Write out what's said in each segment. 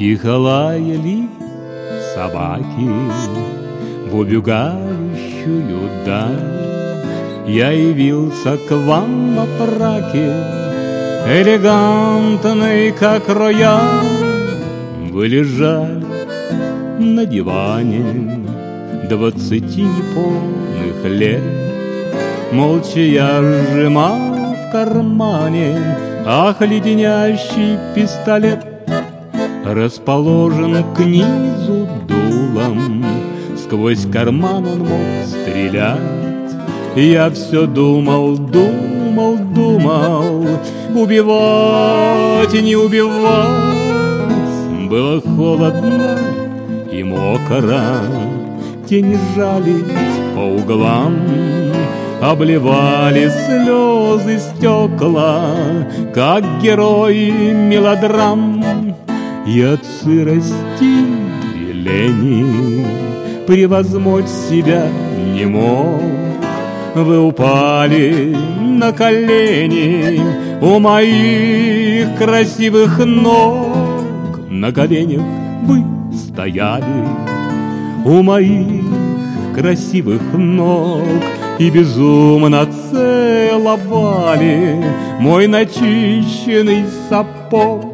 Тихо лаяли собаки в убегающую даль. Я явился к вам во фраке, элегантный, как рояль. Вы лежали на диване 20 неполных лет. Молча я сжимал в кармане леденящий пистолет. Расположен к низу дулом, сквозь карман он мог стрелять. Я все думал, думал, думал, убивать и не убивать. Было холодно и мокро, тени жались по углам, обливали слезы стекла, как герои мелодрам. И от сырости и лени превозмочь себя не мог. Вы упали на колени у моих красивых ног. На коленях вы стояли у моих красивых ног и безумно целовали мой начищенный сапог.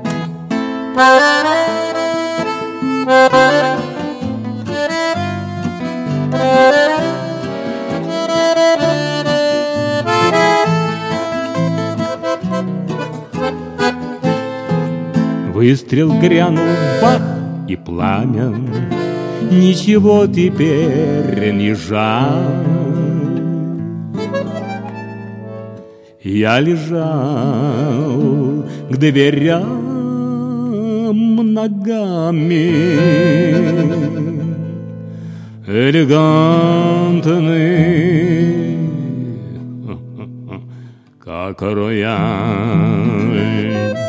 Выстрел грянул, бах, и пламя, ничего теперь не жаль. Я лежал к дверям ногами, элегантный, как рояль.